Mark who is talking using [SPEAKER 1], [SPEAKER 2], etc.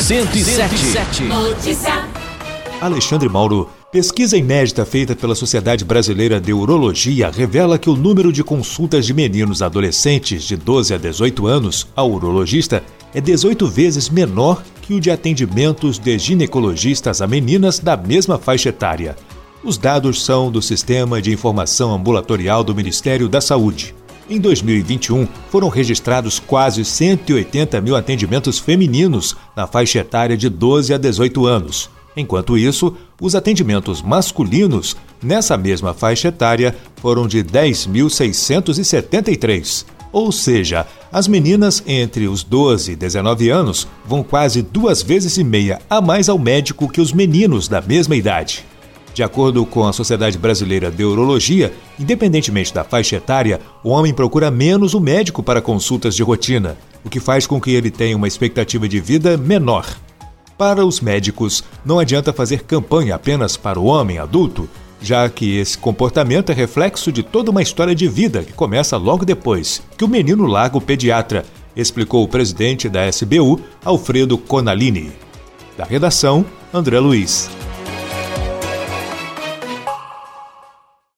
[SPEAKER 1] 107.
[SPEAKER 2] Notícia.
[SPEAKER 3] Alexandre Mauro. Pesquisa inédita feita pela Sociedade Brasileira de Urologia revela que o número de consultas de meninos adolescentes de 12 a 18 anos ao urologista é 18 vezes menor que o de atendimentos de ginecologistas a meninas da mesma faixa etária. Os dados são do Sistema de Informação Ambulatorial do Ministério da Saúde. Em 2021, foram registrados quase 180 mil atendimentos femininos na faixa etária de 12 a 18 anos. Enquanto isso, os atendimentos masculinos nessa mesma faixa etária foram de 10.673. Ou seja, as meninas entre os 12 e 19 anos vão quase 2,5 vezes a mais ao médico que os meninos da mesma idade. De acordo com a Sociedade Brasileira de Urologia, independentemente da faixa etária, o homem procura menos o médico para consultas de rotina, o que faz com que ele tenha uma expectativa de vida menor. Para os médicos, não adianta fazer campanha apenas para o homem adulto, já que esse comportamento é reflexo de toda uma história de vida que começa logo depois que o menino larga o pediatra, explicou o presidente da SBU, Alfredo Conalini. Da redação, André Luiz.